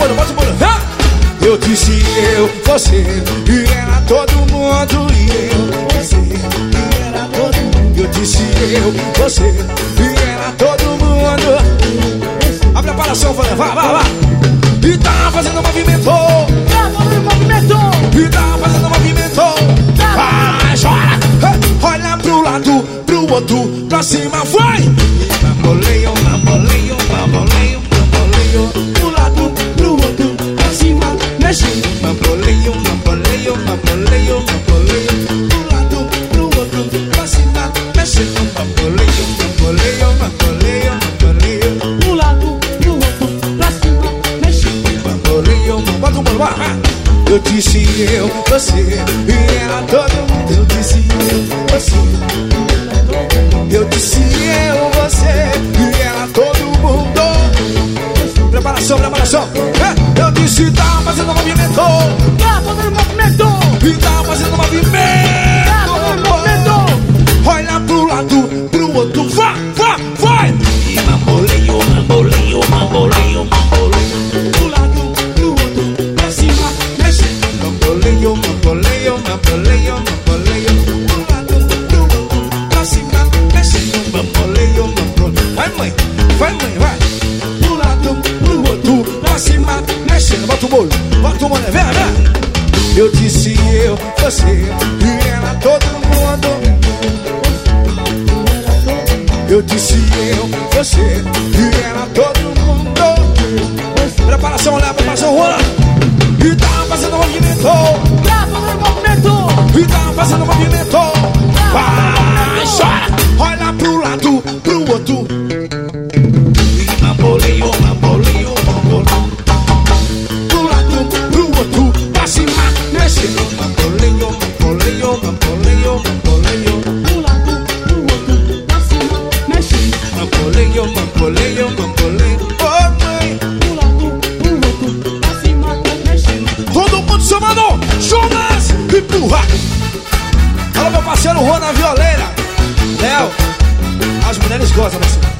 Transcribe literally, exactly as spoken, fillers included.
embora, bota embora. Eu disse eu, você, e era todo mundo. E eu, você, e era todo mundo. Eu disse eu, você, e era todo mundo. A preparação foi, vai, vai, vai. E tá fazendo movimento, Tá fazendo movimento, e tá fazendo movimento. Vai, chora. Olha pro lado, pro outro, pra cima, vai. Bamboleio, bamboleio, bamboleio, bamboleio. pro lado, pro outro, pra cima, mexe. Bamboleio, bamboleio, bamboleio, bamboleio. Pro lado, pro outro, pra cima, mexe. Bamboleio, bamboleio, bamboleio, bamboleio. Pro lado, pro outro, pra cima, mexe. Bamboleio, bota um bolo, eu disse eu, você, e era todo mundo. Eu disse eu, você. Eu disse eu, você, e era todo mundo. Preparação, preparação. É, eu disse tá fazendo movimento, Tá fazendo movimento, e tá fazendo movimento. tá fazendo movimento. Olha pro lado, pro outro, vai, vai, vai. E bamboleio, bamboleio, bamboleio, bamboleio. Pro lado, pro outro, pra cima, mexe. Bamboleio, bamboleio, bamboleio, bamboleio. Pro lado, pro outro, pra cima, mexe. Bamboleio, bamboleio. Vai, mãe, vai, mãe, vai. Pro lado, pro outro, Pra cima, mexendo, bota o bolo, bota o bolo, vem, vem. Eu disse eu, você, e era todo mundo. Eu disse eu, você, e era todo mundo. Preparação, olha, preparação, Juan. E tá fazendo movimento, tá fazendo movimento. e tá fazendo movimento. Vai, chora. Olha pro lado, pro outro. E bamboleio, bamboleio, bamboleio. Pro lado, pro outro, pra cima, mexendo. Bamboleio, bamboleio, bamboleio, bamboleio. Pro lado, pro outro, pra cima, mexe. Bamboleio, bamboleio, bamboleio. Oh, mãe. Pro lado, pro outro, pra cima, mexe. Todo mundo chamando Jonas e Burra. Alô, meu parceiro Juan na violeira. Léo, as mulheres gostam desse.